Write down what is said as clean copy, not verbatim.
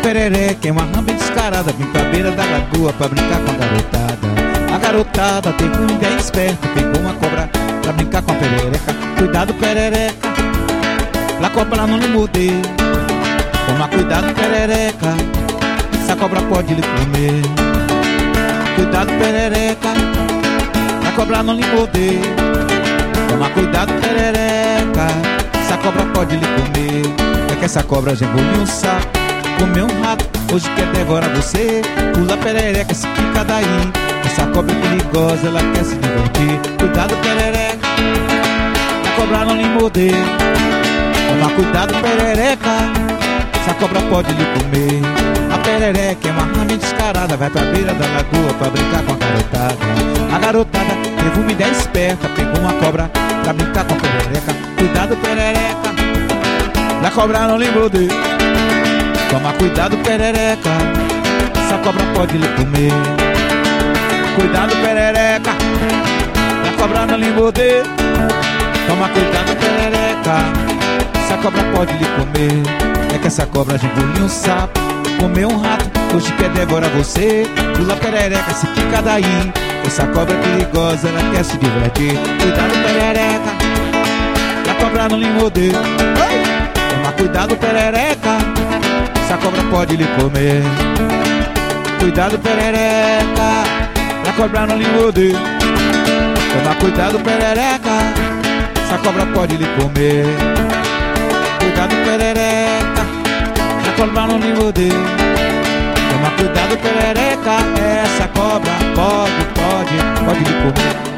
perereca é uma rã bem descarada, vem pra beira da lagoa pra brincar com a garotada. A garotada teve uma ideia esperta, pegou uma cobra pra brincar com a perereca. Cuidado, perereca, pra cobra não lhe morder. Toma cuidado, perereca, essa cobra pode lhe comer. Cuidado, perereca, pra cobra não lhe morder. Toma cuidado, perereca, essa cobra pode lhe comer. É que essa cobra já engoliu um sapo, comeu um rato, hoje quer devorar você. Pula, perereca, se fica daí. Essa cobra é perigosa, ela quer se divertir. Cuidado, perereca, a cobra não lhe morder. Toma cuidado, perereca, essa cobra pode lhe comer. A perereca é uma rã bem descarada, vai pra beira da lagoa pra brincar com a garotada. A garotada teve uma ideia esperta, pegou uma cobra pra brincar com a perereca. Cuidado, perereca, pra cobra não lhe morder. Toma cuidado, perereca, essa cobra pode lhe comer. Cuidado, perereca, pra cobra não lhe morder. Toma cuidado, perereca, essa cobra pode lhe comer. É que essa cobra já engoliu um sapo, comeu um rato, hoje quer devorar você. Pula, perereca, se fica daí. Essa cobra é perigosa, ela quer se divertir. Cuidado, perereca, pra cobra não lhe morder. Toma cuidado, perereca, essa cobra pode lhe comer. Cuidado, perereca, pra cobra não lhe morder. Toma cuidado, perereca, essa cobra pode lhe comer. Cuidado, perereca, pra cobra não lhe morder. Toma cuidado, perereca, essa cobra pode lhe comer.